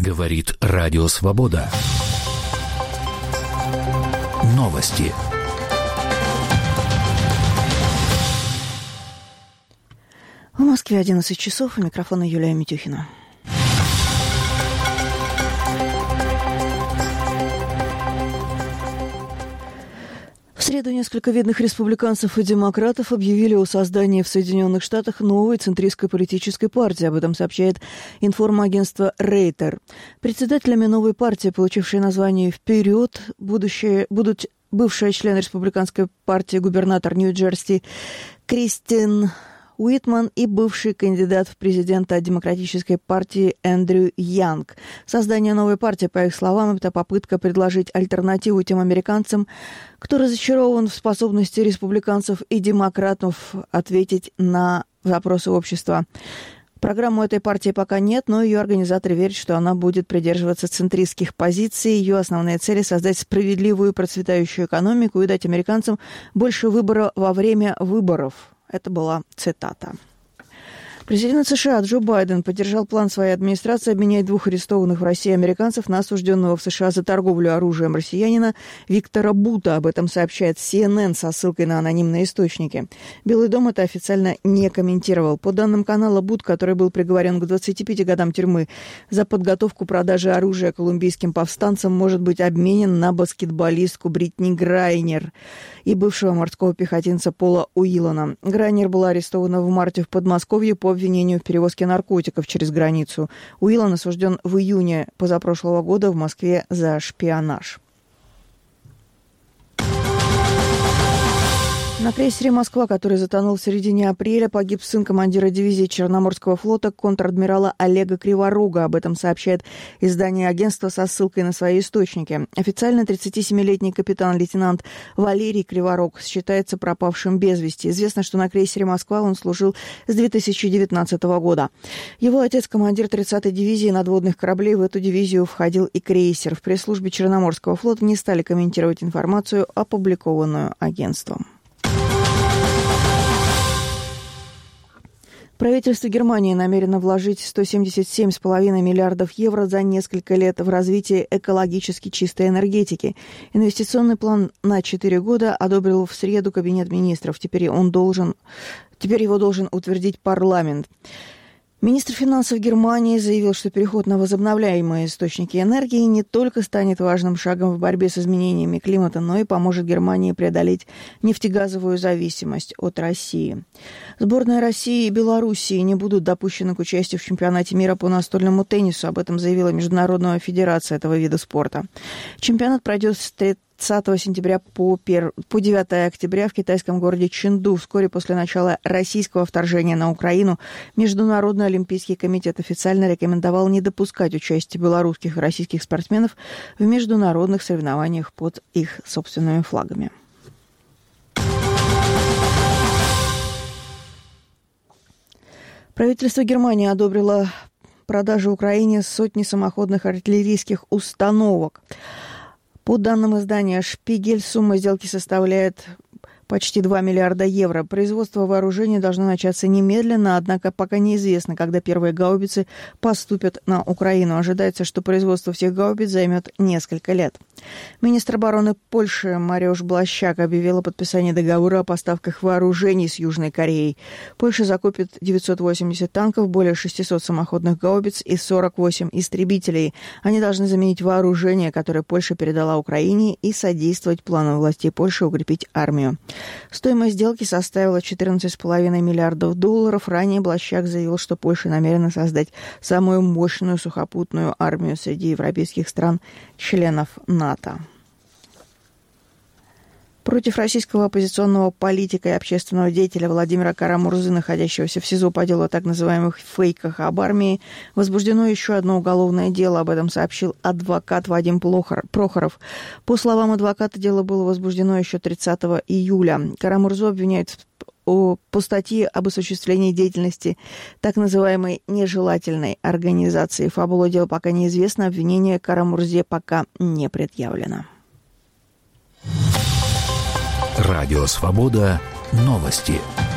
Говорит Радио Свобода. Новости. В Москве 11 часов. У микрофона Юлия Митюхина. В среду несколько видных республиканцев и демократов объявили о создании в Соединенных Штатах новой центристской политической партии. Об этом сообщает информагентство Рейтер. Председателями новой партии, получившей название «Вперед», будут бывшая член республиканской партии губернатор Нью-Джерси Кристин Уитман и бывший кандидат в президенты от Демократической партии Эндрю Янг. Создание новой партии, по их словам, это попытка предложить альтернативу тем американцам, кто разочарован в способности республиканцев и демократов ответить на запросы общества. Программу этой партии пока нет, но ее организаторы верят, что она будет придерживаться центристских позиций. Ее основные цели – создать справедливую процветающую экономику и дать американцам больше выбора во время выборов. Это была цитата. Президент США Джо Байден поддержал план своей администрации обменять двух арестованных в России американцев на осужденного в США за торговлю оружием россиянина Виктора Бута. Об этом сообщает CNN со ссылкой на анонимные источники. Белый дом это официально не комментировал. По данным канала, Бут, который был приговорен к 25 годам тюрьмы за подготовку продажи оружия колумбийским повстанцам, может быть обменен на баскетболистку Бритни Грайнер и бывшего морского пехотинца Пола Уиллана. Грайнер была арестована в марте в Подмосковье по обвинению в перевозке наркотиков через границу. Уиллан осужден в июне позапрошлого года в Москве за шпионаж. На крейсере «Москва», который затонул в середине апреля, погиб сын командира дивизии Черноморского флота контр-адмирала Олега Криворога. Об этом сообщает издание агентства со ссылкой на свои источники. Официально 37-летний капитан-лейтенант Валерий Криворог считается пропавшим без вести. Известно, что на крейсере «Москва» он служил с 2019 года. Его отец, командир 30-й дивизии надводных кораблей, в эту дивизию входил и крейсер. В пресс-службе Черноморского флота не стали комментировать информацию, опубликованную агентством. Правительство Германии намерено вложить 177,5 миллиардов евро за несколько лет в развитие экологически чистой энергетики. Инвестиционный план на 4 года одобрил в среду Кабинет министров. Теперь его должен утвердить парламент. Министр финансов Германии заявил, что переход на возобновляемые источники энергии не только станет важным шагом в борьбе с изменениями климата, но и поможет Германии преодолеть нефтегазовую зависимость от России. Сборная России и Белоруссии не будут допущены к участию в чемпионате мира по настольному теннису. Об этом заявила Международная федерация этого вида спорта. Чемпионат пройдет с 30 сентября по 9 октября в китайском городе Чэнду. Вскоре после начала российского вторжения на Украину Международный олимпийский комитет официально рекомендовал не допускать участия белорусских и российских спортсменов в международных соревнованиях под их собственными флагами. Правительство Германии одобрило продажу Украине сотни самоходных артиллерийских установок. По данным издания «Шпигель», сумма сделки составляет почти 2 миллиарда евро. Производство вооружений должно начаться немедленно, однако пока неизвестно, когда первые гаубицы поступят на Украину. Ожидается, что производство всех гаубиц займет несколько лет. Министр обороны Польши Мариуsz Блащак объявил о подписании договора о поставках вооружений с Южной Кореей. Польша закупит 980 танков, более 600 самоходных гаубиц и 48 истребителей. Они должны заменить вооружение, которое Польша передала Украине, и содействовать плану властей Польши укрепить армию. Стоимость сделки составила $14,5 миллиардов. Ранее Блащак заявил, что Польша намерена создать самую мощную сухопутную армию среди европейских стран-членов НАТО. Против российского оппозиционного политика и общественного деятеля Владимира Кара-Мурзы, находящегося в СИЗО по делу о так называемых фейках об армии, возбуждено еще одно уголовное дело. Об этом сообщил адвокат Вадим Прохоров. По словам адвоката, дело было возбуждено еще 30 июля. Кара-Мурзу обвиняют по статье об осуществлении деятельности так называемой нежелательной организации. Фабула дела пока неизвестна, обвинение Кара-Мурзе пока не предъявлено. Радио «Свобода». Новости.